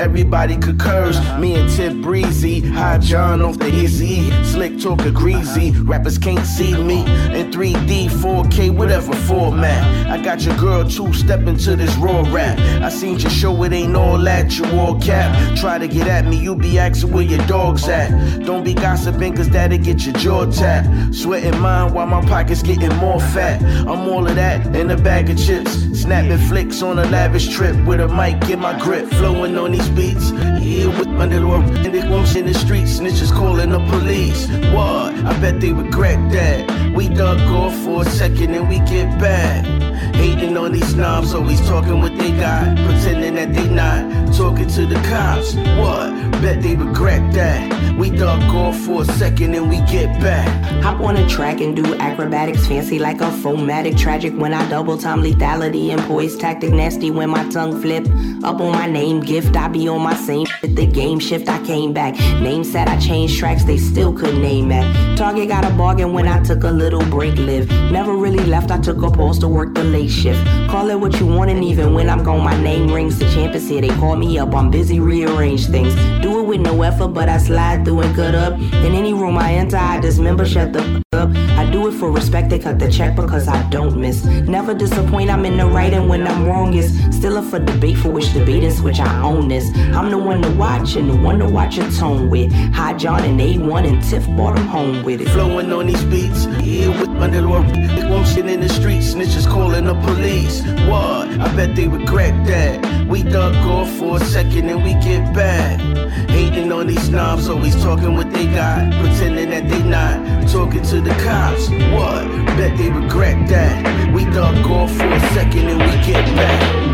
Speaker 25: everybody concurs. Me and Tip Breezy, High John off the Izzy, slick talker greasy. Rappers can't see me in three D, four K, whatever format. I got your girl two-step into this raw rap. I seen your show, it ain't all that, you all cap. Try to get at me, you be asking where your dog's at. Don't be gossiping, cause that'll get your jaw tapped. Sweating mine while my pocket's getting more fat. I'm all of that in a bag of chips. Snapping flicks on a lavish trip with a mic in my grip. Flowing on these beats. Yeah, with my little and they won't in the streets. Snitches calling the police. What? I bet they regret that. We dug off for a second and we get back. Hating on these snobs, always talking what they got. Pretending that they not talking to the cops. What? Bet they regret that. We dug off for a second and we get back.
Speaker 2: Hop on a track and do acrobatics, fancy like a fomatic. Tragic when I double time lethality and poise tactic. Nasty when my tongue flip up on my name gift. I be on my same shit, the game shift. I came back. Name said I changed tracks, they still couldn't name that. Target got a bargain when I took a little break live. Never really left, I took a pause to work the late shift. Call it what you want, and even when I'm gone, my name rings. The champ is here, they call me up. I'm busy, rearrange things. Do it with no effort, but I slide through and cut up. In any room I enter, I dismember, shut the f up. I do it for respect, they cut the check because I don't miss. Never disappoint, I'm in the right, and when I'm wrong, it's still up for debate, for which debate and switch. I own this. I'm the one to watch and the one to watch your tone with. High John and A one and Tiff brought them home with it.
Speaker 25: Flowing on these beats, yeah, with my little they won't sit in the streets. Snitches calling the police. What? I bet they regret that. We dug off for a second and we get back. Hating on these snobs, always talking what they got. Pretending that they not talking to the cops. What? Bet they regret that. We dug off for a second and we get back.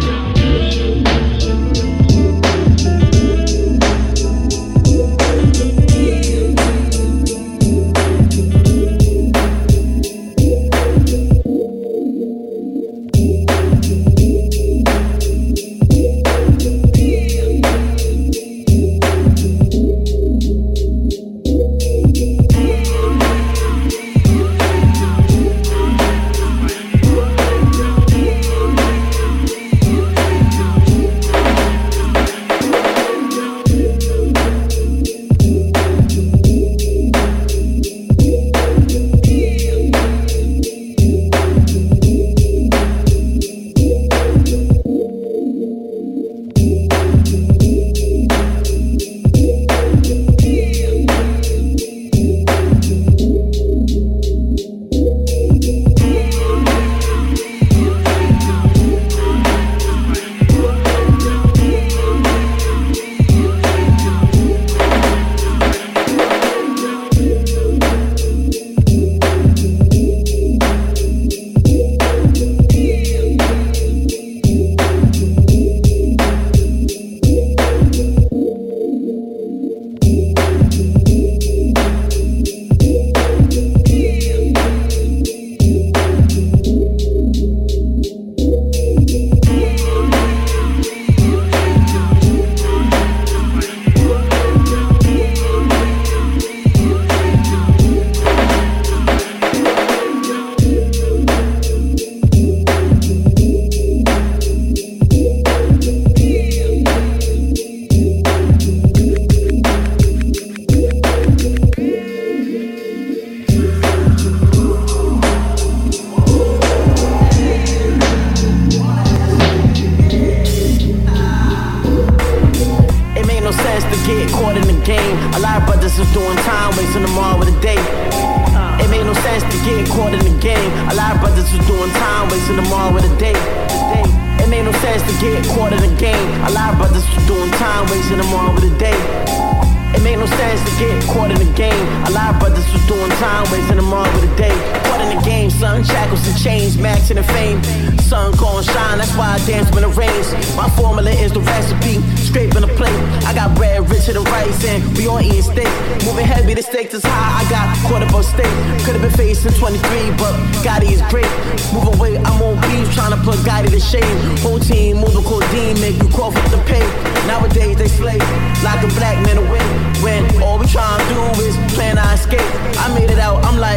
Speaker 25: twenty-three, but Gotti is great. Move away, I'm on beef, trying to put Gotti to shame. Whole team moving codeine, make you cough with the pay. Nowadays they slay, lock a black man away. When all we trying to do is plan our escape. I made it out, I'm like, hey,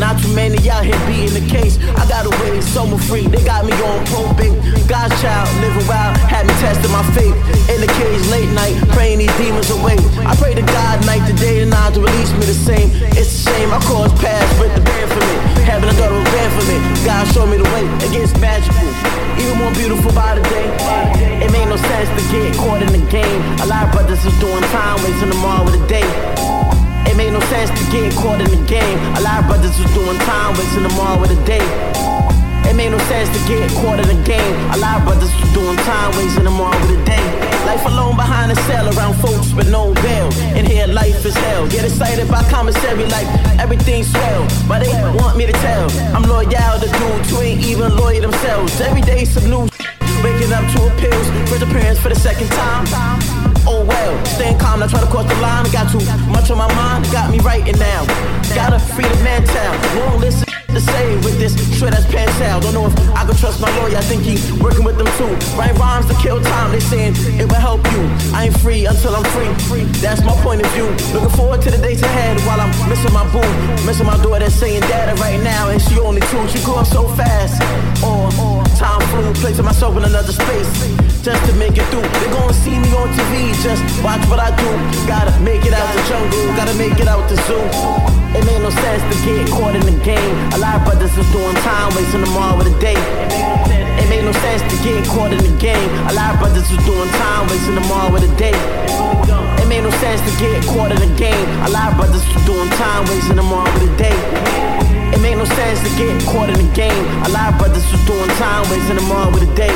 Speaker 25: Not too many out here beating the case. I got away, summer free. They got me on probate. God's child, living wild, had me testing my faith. In the cage late night, praying these demons away. I pray to God night to day and night to release me the same. It's a shame I caused past with the band for me. Having a daughter was bad for me. God showed me the way. It gets magical, even more beautiful by the day. It made no sense to get caught in the game. A lot of brothers is doing time, wasting them all with a day. It made no sense to get caught in the game. A lot of brothers was doing time, wasting them all with a day. It made no sense to get caught in the game. A lot of brothers was doing time, wasting them all with a day. Life alone behind a cell around folks with no bail. In here life is hell. Get excited by commissary like everything's swell. But they want me to tell I'm loyal to dudes who ain't even loyal themselves. Every day some new waking up to appeals. First appearance for the second time. Oh well, staying calm, not trying to cross the line. Got too much on my mind, got me writing now. Gotta free the mental. Won't listen to say with this straight as pen sound. Don't know if I can trust my lawyer, I think he working with them too. Write rhymes to kill time, they saying it will help you. I ain't free until I'm free, that's my point of view. Looking forward to the days ahead while I'm missing my boo. Missing my daughter saying dada right now, and she only two. She grew up so fast, or time flew, placing myself in another space just to make it through. They gon' see me on T V, just watch what I do. Gotta make it out the jungle, gotta make it out the zoo. It made no sense to get caught in the game. A lot of brothers is doing time, wasting them all with a day. It made no sense to get caught in the game. A lot of brothers is doing time, wasting them all with a day. It made no sense to get caught in the game. A lot of brothers is doing time, wasting them all with a day. It made no sense to get caught in the game. A lot of brothers was doing time, wasting them all with a day.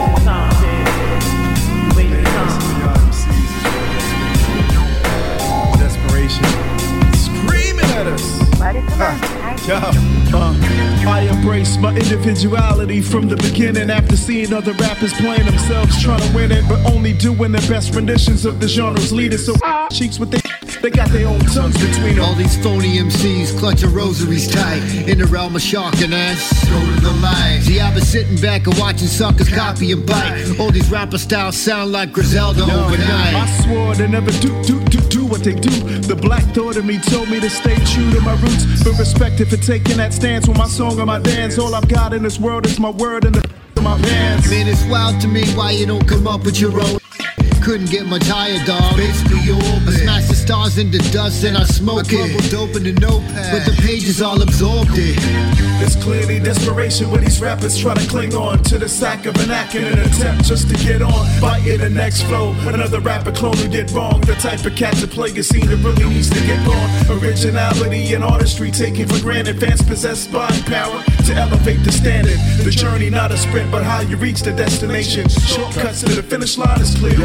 Speaker 20: Desperation. Screaming at us. Yo, uh, I embrace my individuality from the beginning after seeing other rappers playing themselves trying to win it, but only doing their best renditions of the genre's leaders. So cheeks with they, they got their own tongues between them.
Speaker 4: All these phony M Cs clutching rosaries tight in the realm of shark and ass. Go to the light. See, I've been sitting back and watching suckers copy and bite. All these rapper styles sound like Griselda
Speaker 20: Yo,
Speaker 4: overnight.
Speaker 20: I swore they never do, do, do, do what they do. The black thought of me told me to stay true to my roots, but respected for taking that stance with my song and my dance. All I've got in this world is my word and the of my pants.
Speaker 4: Man, it's wild to me why you don't come up with your own. Couldn't get much higher, dog. Basically, your I smash the stars into dust and I smoke it. Bubble dope in the notepad, but the pages all absorbed it.
Speaker 20: It's clearly desperation when these rappers try to cling on to the sack of an act in an attempt just to get on. Biting the next flow. Another rapper clone who did wrong. The type of cat to play a scene that really needs to get gone. Originality and artistry taken for granted. Fans possess buying power to elevate the standard. The journey not a sprint, but how you reach the destination. Shortcuts to the finish line is clear.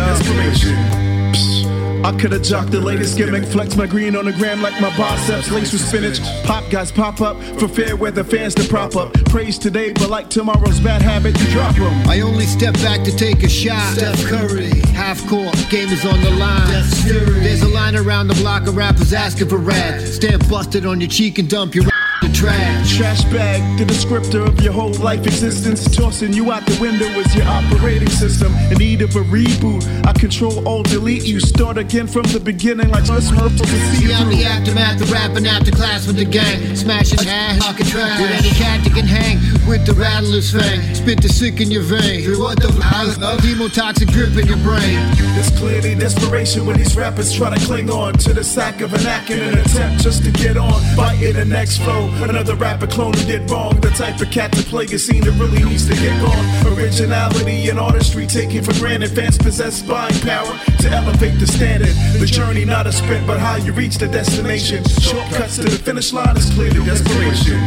Speaker 20: I could've jocked the latest gimmick, flex my green on the gram like my biceps laced with spinach. Pop guys pop up for fair weather fans to prop up. Praise today, but like tomorrow's bad habit, you drop them.
Speaker 4: I only step back to take a shot. Steph Curry, half court, game is on the line. There's a line around the block of rappers asking for rap. Stamp busted on your cheek and dump your the trash.
Speaker 20: Trash bag, the descriptor of your whole life existence. Tossing you out the window is your operating system. In need of a reboot, I control, alt, delete you. Start again from the beginning like us smurfs to see.
Speaker 4: See, I'm the aftermath of rapping after class with the gang. Smashing ass, talking trash. With any cat that can hang with the rattler's fang. Spit the sick in your vein. What the f***? Hemotoxic grip in your brain.
Speaker 20: It's clearly desperation when these rappers try to cling on to the sack of an act in an attempt just to get on. Biting the next flow. Another rapper clone who did wrong. The type of cat to play a scene that really needs to get gone. Originality and artistry taken for granted. Fans possess buying power to elevate the standard. The journey not a sprint, but how you reach the destination. Shortcuts to the finish line is clearly desperation.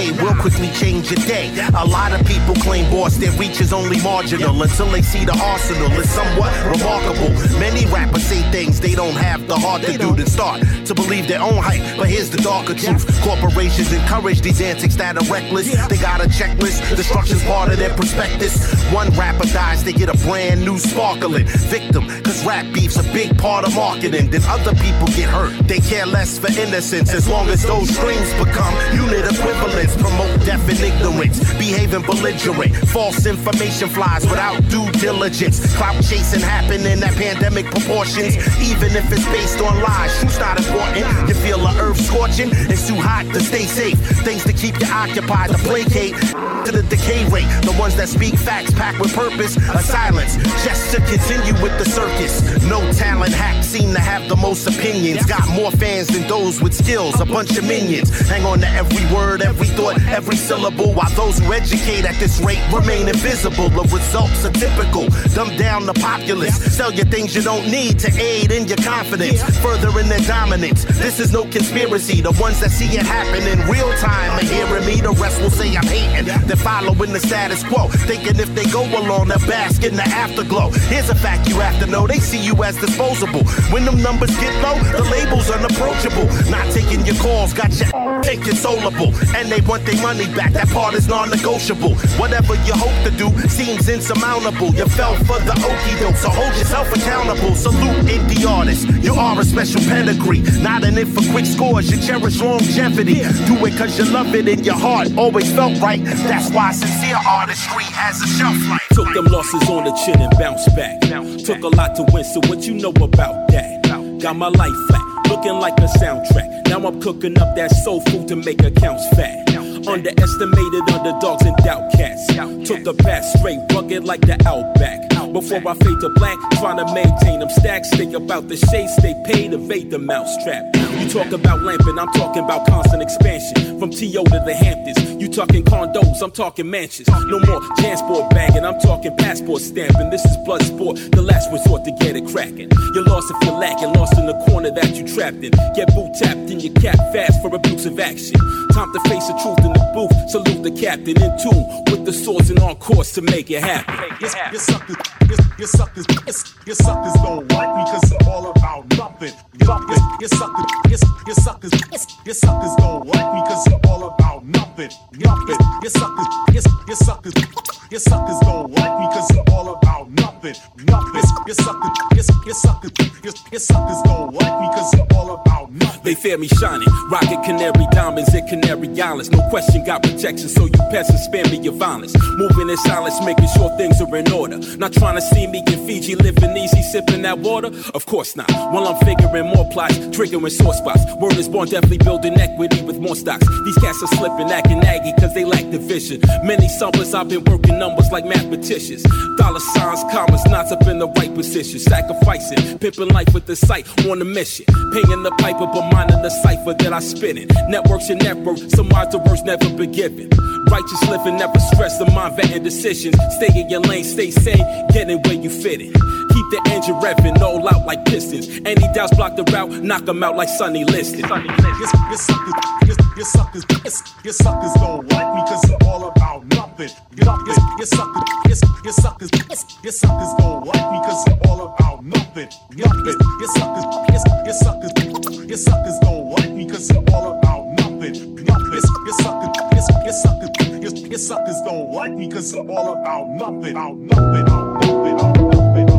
Speaker 25: play will quickly change your day. A lot of people claim boss, their reach is only marginal until they see the arsenal. It's somewhat remarkable. Many rappers say things they don't have the heart to do, then start to believe their own hype. But here's the darker truth. Corporations encourage these antics that are reckless. They got a checklist. Destruction's part of their prospectus. One rapper dies, they get a brand new sparkling victim. Cause rap beef's a big part of marketing. Then other people get hurt. They care less for innocence as long as those streams become unit equivalents. Promote death and ignorance. Behaving belligerent. False information flies without due diligence. Clout chasing happening at pandemic proportions. Even if it's based on lies, truth's not important. You feel the earth scorching, it's too hot to stay safe. Things to keep you occupied, to placate to the decay rate. The ones that speak facts packed with purpose, a silence just to continue with the circus. No talent hacks seem to have the most opinions. Got more fans than those with skills, a bunch of minions. Hang on to every word, every thought, every syllable, while those who educate at this rate remain invisible. The results are typical. Dumb down the populace. Sell you things you don't need to aid in your confidence. Further in their dominance. This is no conspiracy. The ones that see it happen in real time are hearing me. The rest will say I'm hating. They're following the status quo. Thinking if they go along, they'll bask in the afterglow. Here's a fact you have to know. They see you as disposable. When them numbers get low, the label's unapproachable. Not taking your calls, got your inconsolable. And they want their money back. That part is non-negotiable. Whatever you hope to do seems insurmountable. You fell for the okie doke, so hold yourself accountable. Salute indie artists. You are a special pedigree. Not in it for quick scores. You cherish longevity. Do it cause you love it in your heart. Always felt right. That's why sincere artistry has a shelf life.
Speaker 7: Took them losses on the chin and bounced back. Took a lot to win, so what you know about that? Got my life flat, looking like a soundtrack. Now I'm cooking up that soul food to make accounts fat. Underestimated underdogs and doubt cats. Took the path straight, rugged like the Outback. Before I fade to black, trying to maintain them stacks. Think about the shade, stay paid, evade the mousetrap. You talk about lamping, I'm talking about constant expansion. From T O to the Hamptons, you talking condos, I'm talking mansions. No more transport bagging, I'm talking passport stamping. This is blood sport, the last resort to get it cracking. You're lost if you're lacking, lost in the corner that you trapped in. Get boot tapped in your cap fast for abusive action. Time to face the truth in the booth, salute the captain in tune with the swords and on course to make it happen.
Speaker 9: Yes, you suckers, you, you suckers, you suckers don't like me cause it's all about nothing. Nothing. You suckers, you, you suckers, you suckers don't like me cause it's all about nothing. Nothing. You suckers, you, you suckers, you suckers don't like me cause it's all about nothing. Nothing. You suckers, you, you suckers, you, you suckers don't like me cause it's all about nothing.
Speaker 7: They fear me shining, rocket canary diamonds and Canary Islands. No question, got protection, so you peasants spare me your violence. Moving in silence, making sure things are in order. Not trying to see me in Fiji, living easy, sipping that water. Of course not. While I'm figuring more plots, triggering sore spots. Word is born, definitely building equity with more stocks. These cats are slipping, acting aggy, cause they lack the vision. Many summers I've been working numbers like mathematicians. Dollar signs, commas, knots up in the right position. Sacrificing, pimping life with the sight on a mission. Paying the piper, but minding the cipher that I spin it. Networks and network, some odds the words never been given. Righteous living, never stress the mind vetting decisions. Stay in your lane, stay sane, getting where you fit it. Keep the engine revving, all out like pistons. Any doubts block the route, knock them out like Sonny Liston.
Speaker 9: You, you suckers, you, you suckers, you suckers don't like me cause it's all about nothing. You, you, you suckers, you, you suckers, you suckers don't like me cause it's all about nothing. Nothing. You suckers, you, you suckers, you suckers don't like me cause it's all about nothing. Nothing. You suckers, you, you suckers, you, you suckers don't like me cause it's all about nothing. About nothing. About nothing. About nothing.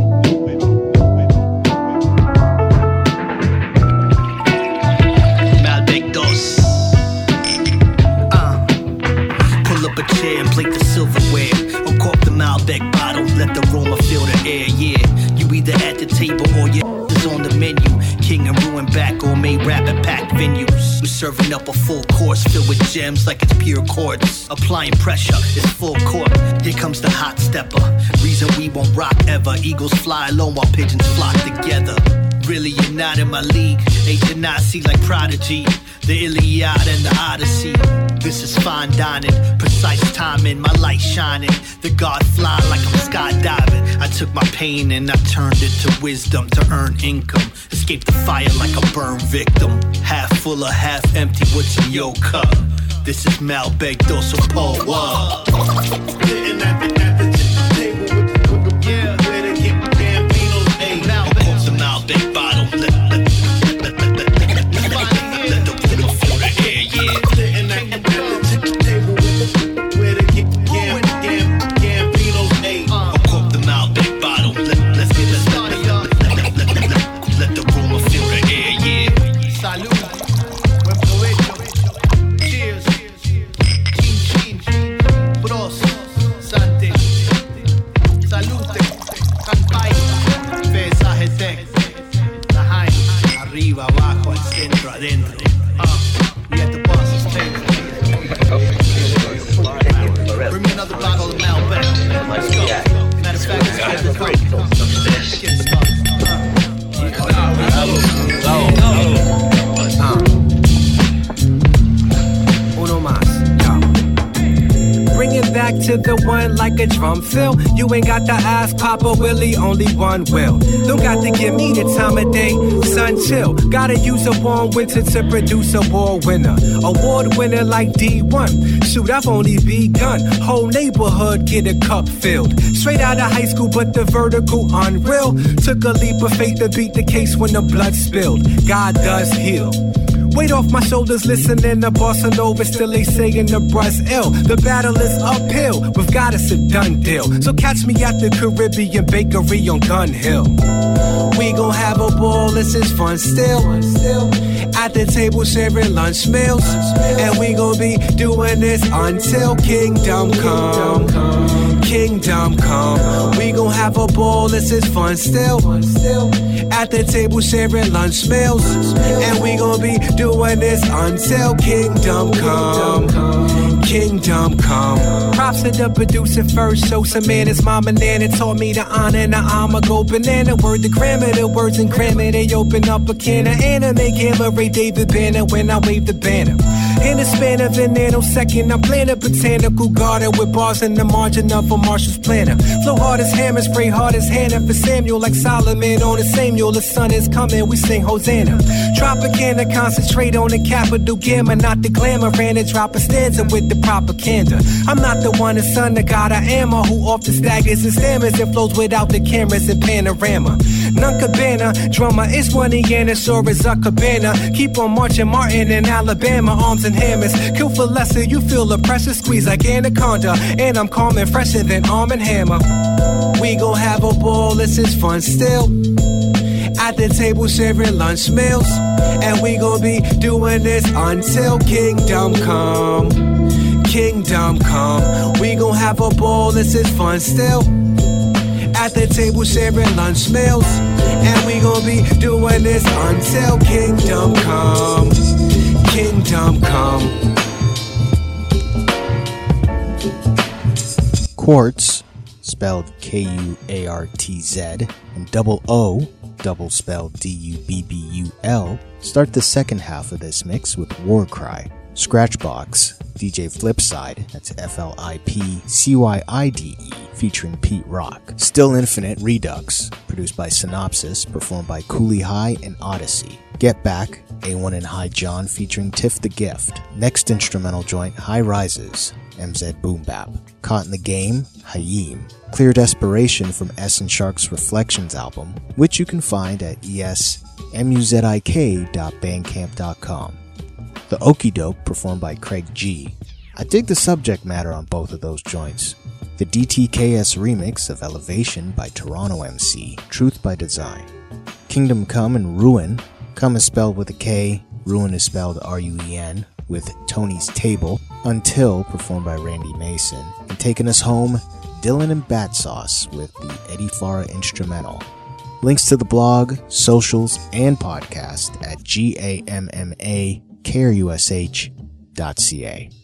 Speaker 10: Up a chair and plate the silverware. Uncork the Malbec bottle, let the aroma fill the air, yeah. You either at the table or your is on the menu. King and ruin back, gourmet rap at packed venues. We're serving up a full course filled with gems like it's pure quartz. Applying pressure, it's full court. Here comes the hot stepper. Reason we won't rock ever. Eagles fly alone while pigeons flock together. Really, you're not in my league. Ain't you Nazi like Prodigy? The Iliad and the Odyssey. This is fine dining, precise timing, my light shining. The God fly like I'm skydiving. I took my pain and I turned it to wisdom to earn income. Escape the fire like a burn victim. Half full or half empty, what's in your cup? This is Malbec Dorsal Paul Wall.
Speaker 25: Sitting at the, at the table with the, with the yeah. Where they get Gambinos, ayy.
Speaker 10: Malbec, the Malbec bottle. Let, let, let, let, let, let, let, let the room fill the air, yeah.
Speaker 25: Sitting at the, at the table with the, where they get Gam, Gam, Gambinos, ayy.
Speaker 10: Cork the Malbec bottle. Let, let's get it started, y'all. Let, let, let, let, let, let the room fill the air, yeah.
Speaker 25: Salud. Buen provecho. Cheers. Chin, chin. Pros. Sante. Salute. Campai. Pesaje tech. Lahain. Arriba, abajo, al centro, adentro. Uh, we at the boss's table. Bring me another bottle of Malbec. Let's go. Matter of fact, let's get it going. Let's get started.
Speaker 11: Uno más, yo. Bring it back to the one like a drum fill. You ain't got to ask Papa Willie, only one will. Don't got to give me the time of day, son, chill. Gotta use a warm winter to produce a war winner. Award winner like D one. Shoot, I've only begun. Whole neighborhood get a cup filled. Straight out of high school, but the vertical unreal. Took a leap of faith to beat the case when the blood spilled. God does heal. Weight off my shoulders, listening to Bossa Nova. Still they saying the bruh's ill. The battle is uphill, we've got us a done deal. So catch me at the Caribbean Bakery on Gun Hill. We gon' have a ball, this is fun still. At the table sharing lunch meals. And we gon' be doing this until Kingdom Come. Kingdom Come. We gon' have a ball, this is fun still. At the table sharing lunch meals. And we gon' be doing this until Kingdom Come. Kingdom Come. Props to the producer first, show some man. His mama Nana taught me to honor, and I'ma go banana. Word the grammar, the words and grammar. They open up a can of anime, hammer Ray David Banner when I wave the banner. In the span of a nanosecond, I'm playing a botanical garden with bars in the margin of a Marshall's planner. Flow hard as hammer, spray hard as Hannah for Samuel, like Solomon on the Samuel. The sun is coming, we sing Hosanna. Tropicana, concentrate on the capital gamma, not the glamour. Ran and drop a stanza with the propaganda. I'm not the one, the son of God, I am a who off the staggers and stammers and flows without the cameras and panorama. None cabana, drummer is one Iana, sure as a cabana. Keep on marching, Martin in Alabama, arms and hammers. Kill for lesser, you feel the pressure squeeze like anaconda. And I'm calm and fresher than Arm and Hammer. We gon' have a ball, this is fun still. At the table sharing lunch meals. And we gon' be doing this until Kingdom Come. Kingdom Come. We gon' have a ball, this is fun still. At the table sharing lunch meals. And we gon' be doing this until Kingdom Come. Kingdom Come.
Speaker 19: Quartz, spelled K U A R T Z, and Double O, double spelled D U B B U L, start the second half of this mix with War Cry. Scratchbox, D J Flipside, that's F L I P C Y I D E, featuring Pete Rock. Still Infinite Redux, produced by Synopsis, performed by Cooley High and Odyssey. Get Back, A one and High John, featuring Tiff the Gift. Next instrumental joint, High Rises, M Z Boom Bap. Caught in the Game, Hayim. Clear Desperation from S and Shark's Reflections album, which you can find at e s muzik dot bandcamp dot com. The Okie Doke, performed by Craig G. I dig the subject matter on both of those joints. The D T K S remix of Elevation by Toronto M C, Truth by Design. Kingdom Come and Ruin. Come is spelled with a K, Ruin is spelled R U E N, with Tony's Table. Until, performed by Randy Mason. And taking us home, Dylan and Bat Sauce with the Eddie Farah instrumental. Links to the blog, socials, and podcast at gamma care u s h dot c a.